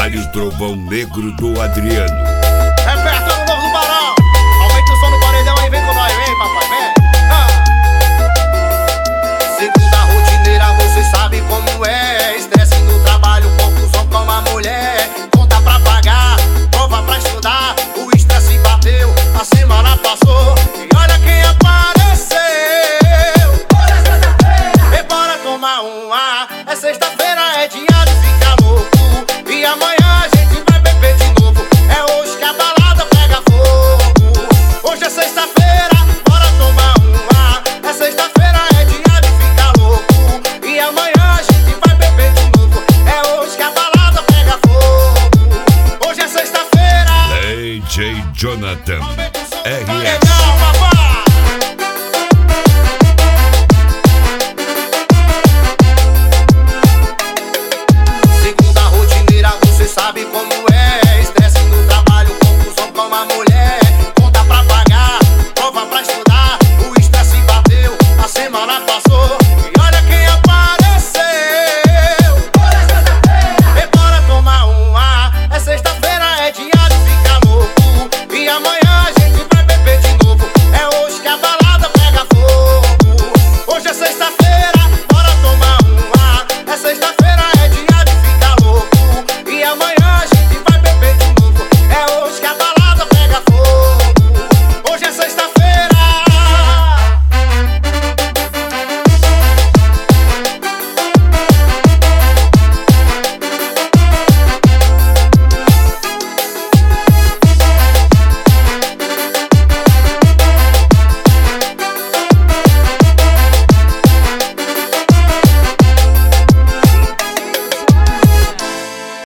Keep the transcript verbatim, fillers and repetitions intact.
Aniversário Trovão Negro do Adriano. Repertório novo do Barão. Aumenta o som no paredão aí, vem com nós, vem, papai, vem. Ah. Segunda rotineira, você sabe como é. Estresse no trabalho, confusão com a mulher. Conta pra pagar, prova pra estudar. O estresse bateu, a semana passou. E olha quem apareceu. E bora tomar um ar. É sexta-feira, é dia de ficar louco. E amanhã a gente vai beber de novo. É hoje que a balada pega fogo. Hoje é sexta-feira, bora tomar um ar. É sexta-feira, é dia de ficar louco. E amanhã a gente vai beber de novo. É hoje que a balada pega fogo. Hoje é sexta-feira. D J Jonathan R S